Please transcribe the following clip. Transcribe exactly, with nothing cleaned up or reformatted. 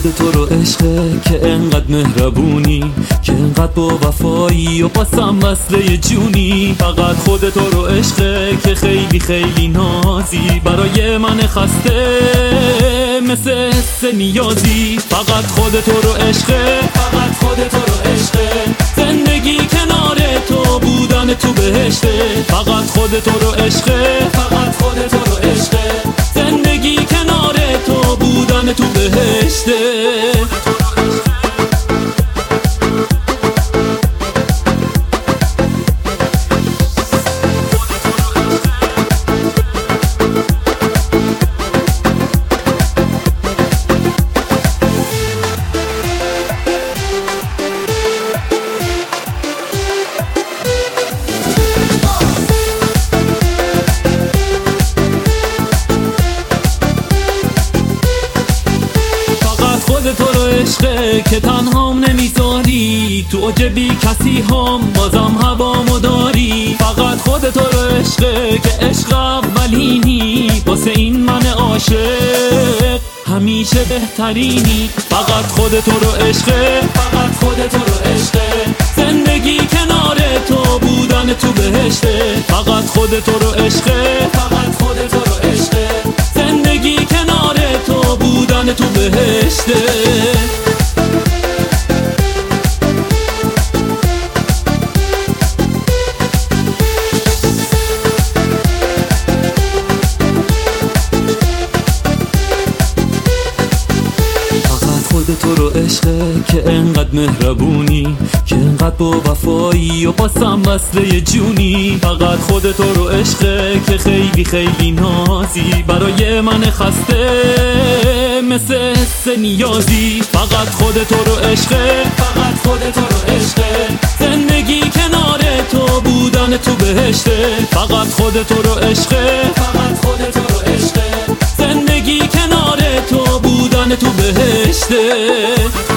خود تو رو عشقه که انقدر مهربونی، که انقدر با وفایی و باسم وصله جونی. فقط خود تو رو عشقه که خیلی خیلی نازی، برای من خسته مثل حس نیازی. فقط خود تو رو عشقه، فقط خود تو رو عشقه، زندگی کنار تو بودن تو بهشته. فقط خود تو رو عشقه، فقط خود تو رو عشقه، زندگی کنار تو بودن تو بهشته. خود تو رو عشقه که تنهام نمیذاری، تو اوج بی کسی هم بازم هوامو داری. فقط خود تو رو عشقه که عشق اولینی، واسه این من عاشق همیشه بهترینی. فقط خود تو رو عشقه، فقط خود تو رو عشقه، زندگی کنار تو بودن تو بهشته. فقط خود تو رو عشقه، فقط خود تو رو عشقه، زندگی کنار تو بودن تو بهشته. خود تو رو عشقه که انقدر مهربونی، که انقدر با وفایی و باسم وصله جونی. فقط خود تو رو عشقه که خیلی خیلی نازی، برای من خسته مثل حس نیازی. فقط خود تو رو عشقه، فقط خود تو رو عشقه، زندگی کنار تو بودن تو بهشته. فقط خود تو رو عشقه، فقط خود تو رو عشقه، زندگی کنار تو بودن تو بهشته.